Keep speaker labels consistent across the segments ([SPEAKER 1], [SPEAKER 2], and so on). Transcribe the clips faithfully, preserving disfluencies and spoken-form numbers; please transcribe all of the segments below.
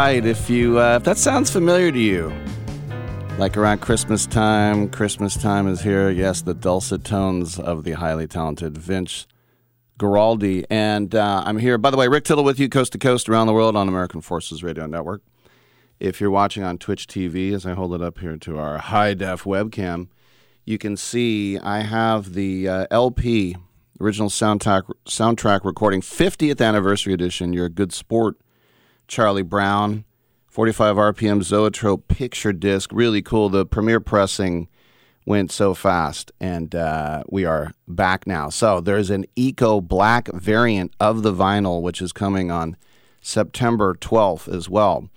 [SPEAKER 1] right, if you uh, if that sounds familiar to you, like around Christmas time, Christmas time is here. Yes, the dulcet tones of the highly talented Vince Guaraldi. And uh, I'm here, by the way, Rick Tittle with you, coast to coast, around the world on American Forces Radio Network. If you're watching on Twitch T V, as I hold it up here to our high-def webcam, you can see I have the uh, L P, original soundtrack, soundtrack recording, fiftieth anniversary edition. You're a good sport, Charlie Brown. forty-five R P M Zoetrope picture disc. Really cool. The premiere pressing went so fast, and uh, we are back now. So there's an Eco Black variant of the vinyl, which is coming on September twelfth as well.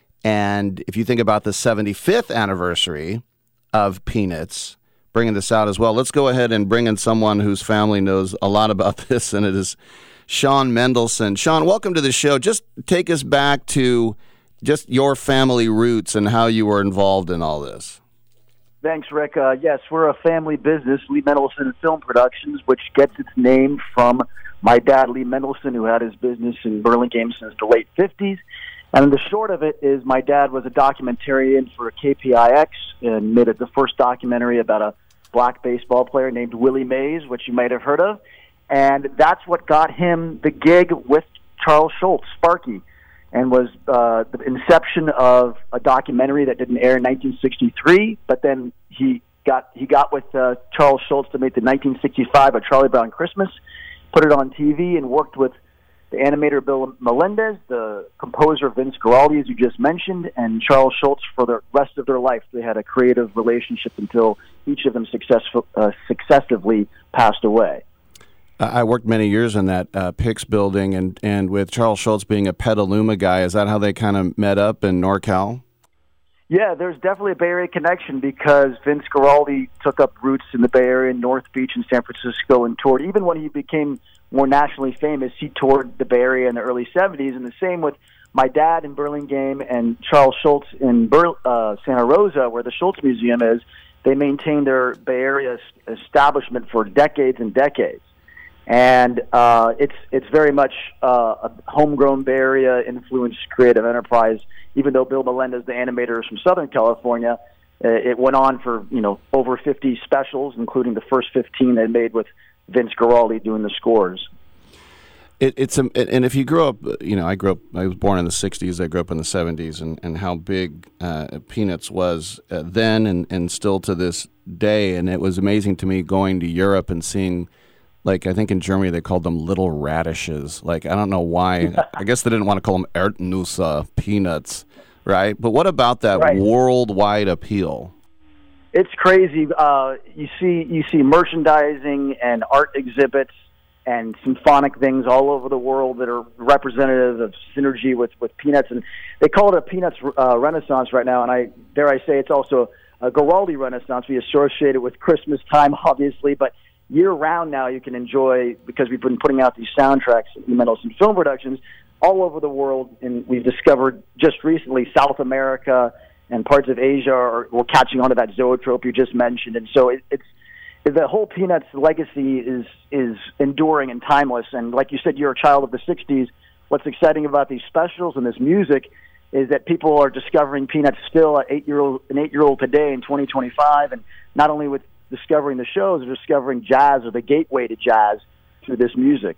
[SPEAKER 1] And if you think about the seventy-fifth anniversary of Peanuts, bringing this out as well, let's go ahead and bring in someone whose family knows a lot about this, and it is Shawn Mendelson. Shawn, welcome to the show. Just take us back to just your family roots and how you were involved in all this.
[SPEAKER 2] Thanks, Rick. Uh, yes, we're a family business, Lee Mendelson Film Productions, which gets its name from my dad, Lee Mendelson, who had his business in Burlingame since the late fifties. And the short of it is my dad was a documentarian for K P I X and made it the first documentary about a black baseball player named Willie Mays, which you might have heard of. And that's what got him the gig with Charles Schulz, Sparky, and was uh, the inception of a documentary that didn't air in nineteen sixty-three, but then he got he got with uh, Charles Schulz to make the nineteen sixty-five A Charlie Brown Christmas, put it on T V, and worked with the animator Bill Melendez, the composer Vince Guaraldi, as you just mentioned, and Charles Schulz for the rest of their life. They had a creative relationship until each of them successful, uh, successively passed away.
[SPEAKER 1] I worked many years in that uh, Pix building, and, and with Charles Schulz being a Petaluma guy, is that how they kind of met up in NorCal?
[SPEAKER 2] Yeah, there's definitely a Bay Area connection because Vince Guaraldi took up roots in the Bay Area, North Beach, and San Francisco, and toured. Even when he became more nationally famous, he toured the Bay Area in the early seventies, and the same with my dad in Burlingame and Charles Schulz in Bur- uh, Santa Rosa, where the Schulz Museum is. They maintained their Bay Area establishment for decades and decades. And uh, it's it's very much uh, a homegrown Bay Area influenced creative enterprise. Even though Bill Melendez, the animator, is from Southern California, uh, it went on for you know over fifty specials, including the first fifteen they made with Vince Guaraldi doing the scores.
[SPEAKER 1] It, it's a, and if you grow up, you know, I grew up. I was born in the sixties. I grew up in the seventies, and, and how big uh, Peanuts was uh, then, and, and still to this day. And it was amazing to me going to Europe and seeing. Like, I think in Germany they called them little radishes. Like, I don't know why. I guess they didn't want to call them Erdnüsse, peanuts, right? But what about that right. worldwide appeal?
[SPEAKER 2] It's crazy. Uh, you see you see merchandising and art exhibits and symphonic things all over the world that are representative of synergy with, with Peanuts. And they call it a Peanuts uh, renaissance right now. And I dare I say it's also a Guaraldi renaissance. We associate it with Christmas time, obviously, but year-round now you can enjoy, because we've been putting out these soundtracks at Mendelson Film Productions all over the world, and we've discovered just recently South America and parts of Asia are we're catching on to that zoetrope you just mentioned. And so it, it's the whole Peanuts legacy is is enduring and timeless. And like you said, you're a child of the sixties. What's exciting about these specials and this music is that people are discovering Peanuts still at eight-year-old, an eight-year-old today in twenty twenty-five, and not only with discovering the shows, or discovering jazz or the gateway to jazz through this music.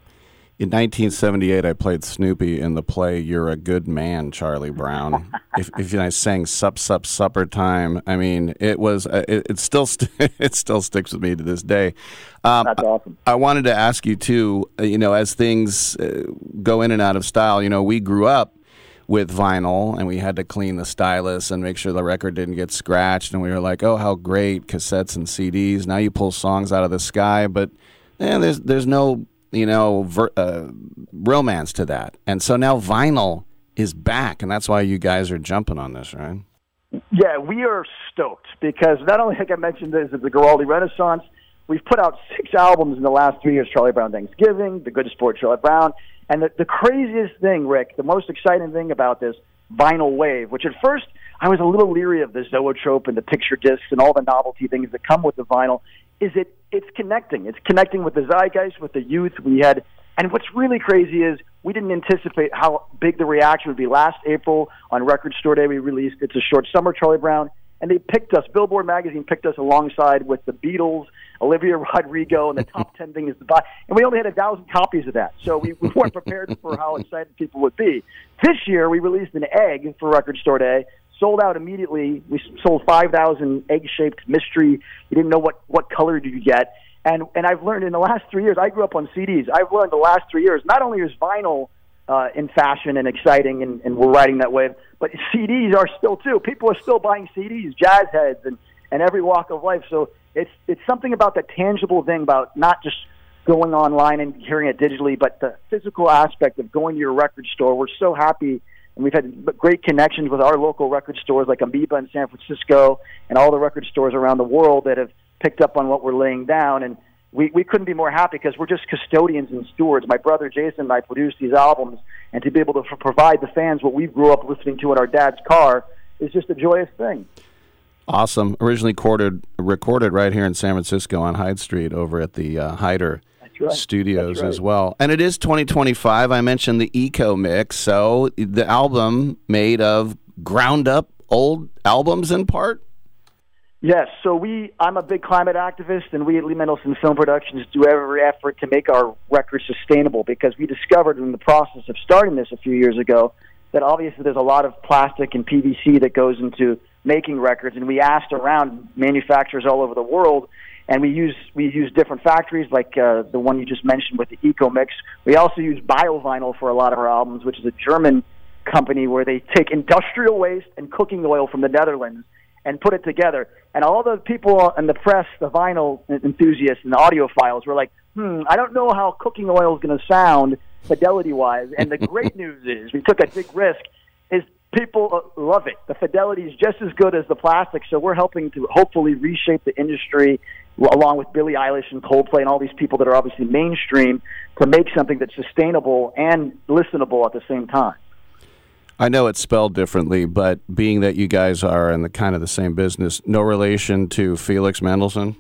[SPEAKER 1] In nineteen seventy-eight, I played Snoopy in the play "You're a Good Man, Charlie Brown." if if I sang "Sup Sup Supper Time," I mean, it was uh, it, it still st- it still sticks with me to this day.
[SPEAKER 2] Um, That's awesome.
[SPEAKER 1] I, I wanted to ask you too. Uh, you know, as things uh, go in and out of style, you know, we grew up with vinyl, and we had to clean the stylus and make sure the record didn't get scratched. And we were like, "Oh, how great cassettes and C Ds!" Now you pull songs out of the sky, but eh, there's there's no you know ver- uh, romance to that. And so now vinyl is back, and that's why you guys are jumping on this, right?
[SPEAKER 2] Yeah, we are stoked because not only, like I mentioned, this is the Guaraldi Renaissance. We've put out six albums in the last three years: Charlie Brown Thanksgiving, The Good Sport Charlie Brown. And the, the craziest thing, Rick, the most exciting thing about this vinyl wave, which at first I was a little leery of the zoetrope and the picture discs and all the novelty things that come with the vinyl, is it it's connecting. It's connecting with the zeitgeist, with the youth. We had And what's really crazy is we didn't anticipate how big the reaction would be. Last April on Record Store Day, we released It's a Short Summer, Charlie Brown, and they picked us, Billboard magazine picked us alongside with the Beatles, Olivia Rodrigo, and the top ten things to buy. And we only had a thousand copies of that. So we, we weren't prepared for how excited people would be. This year, we released an egg for Record Store Day, sold out immediately. We sold five thousand egg-shaped mystery. You didn't know what, what color did you get. And and I've learned in the last three years, I grew up on C Ds. I've learned the last three years, not only is vinyl uh, in fashion and exciting, and, and we're riding that wave, but C Ds are still too. People are still buying C Ds, jazz heads, and, and every walk of life. So it's it's something about the tangible thing about not just going online and hearing it digitally, but the physical aspect of going to your record store. We're so happy, and we've had great connections with our local record stores like Amoeba in San Francisco and all the record stores around the world that have picked up on what we're laying down, and we, we couldn't be more happy because we're just custodians and stewards. My brother Jason and I produced these albums, and to be able to f- provide the fans what we grew up listening to in our dad's car is just a joyous thing.
[SPEAKER 1] Awesome. Originally recorded, recorded right here in San Francisco on Hyde Street over at the uh, Hyder right. Studios right. as well. And it is twenty twenty-five. I mentioned the Eco Mix, so the album made of ground-up old albums in part?
[SPEAKER 2] Yes, so we, I'm a big climate activist, and we at Lee Mendelson Film Productions do every effort to make our records sustainable, because we discovered in the process of starting this a few years ago that obviously there's a lot of plastic and P V C that goes into making records, and we asked around manufacturers all over the world, and we use we use different factories like uh, the one you just mentioned with the Eco Mix. We also use BioVinyl for a lot of our albums, which is a German company where they take industrial waste and cooking oil from the Netherlands and put it together. And all the people in the press, the vinyl enthusiasts and the audiophiles were like, hmm, I don't know how cooking oil is going to sound fidelity-wise. And the great news is, we took a big risk, is people love it. The fidelity is just as good as the plastic, so we're helping to hopefully reshape the industry along with Billie Eilish and Coldplay and all these people that are obviously mainstream to make something that's sustainable and listenable at the same time.
[SPEAKER 1] I know it's spelled differently, but being that you guys are in the kind of the same business, no relation to Felix Mendelssohn?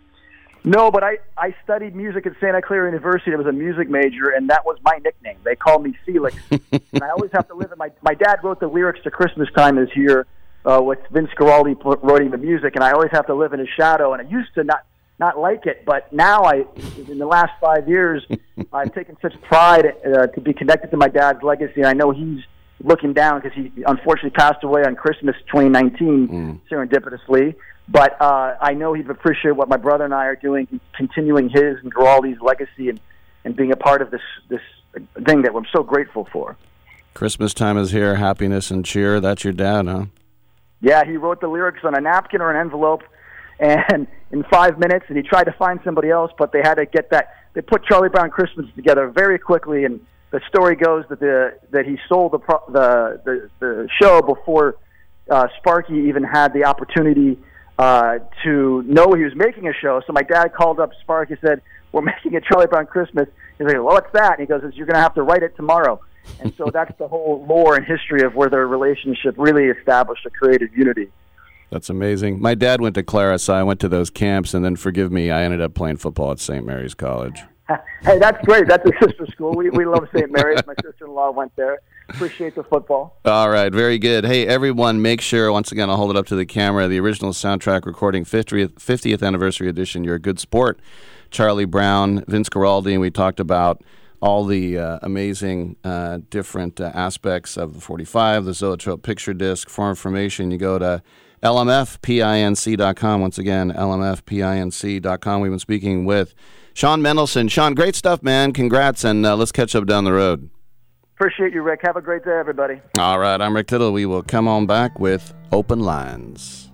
[SPEAKER 2] No, but I, I studied music at Santa Clara University. I was a music major, and that was my nickname. They called me Felix. And I always have to live in my... My dad wrote the lyrics to Christmas Time this year uh, with Vince Guaraldi writing the music, and I always have to live in his shadow. And I used to not, not like it, but now, I, in the last five years, I've taken such pride uh, to be connected to my dad's legacy. And I know he's looking down because he unfortunately passed away on Christmas twenty nineteen, mm. serendipitously. But uh, I know he'd appreciate what my brother and I are doing, continuing his and Guaraldi's legacy, and, and being a part of this this thing that I'm so grateful for.
[SPEAKER 1] Christmas time is here, happiness and cheer. That's your dad, huh?
[SPEAKER 2] Yeah, he wrote the lyrics on a napkin or an envelope, and in five minutes, and he tried to find somebody else, but they had to get that. They put Charlie Brown Christmas together very quickly, and the story goes that the that he sold the pro, the, the the show before uh, Sparky even had the opportunity uh, to know he was making a show. So my dad called up Sparky and said, "We're making a Charlie Brown Christmas." He's like, "Well, what's that?" And he goes, "You're going to have to write it tomorrow." And so that's the whole lore and history of where their relationship really established a creative unity.
[SPEAKER 1] That's amazing. My dad went to Clara, so I went to those camps, and then, forgive me, I ended up playing football at Saint Mary's College.
[SPEAKER 2] Hey, that's great. That's a sister school. We we love Saint Mary's. My sister-in-law went there. Appreciate the football.
[SPEAKER 1] All right, very good. Hey, everyone, make sure, once again, I'll hold it up to the camera, the original soundtrack recording, fiftieth, fiftieth anniversary edition, You're a Good Sport, Charlie Brown, Vince Guaraldi, and we talked about all the uh, amazing uh, different uh, aspects of the forty-five, the Zoetrope picture disc. For information, you go to L M F pinc dot com. Once again, L M F pinc dot com. We've been speaking with Sean Mendelsohn. Sean, great stuff, man. Congrats, and uh, let's catch up down the road.
[SPEAKER 2] Appreciate you, Rick. Have a great day, everybody.
[SPEAKER 1] All right, I'm Rick Tittle. We will come on back with Open Lines.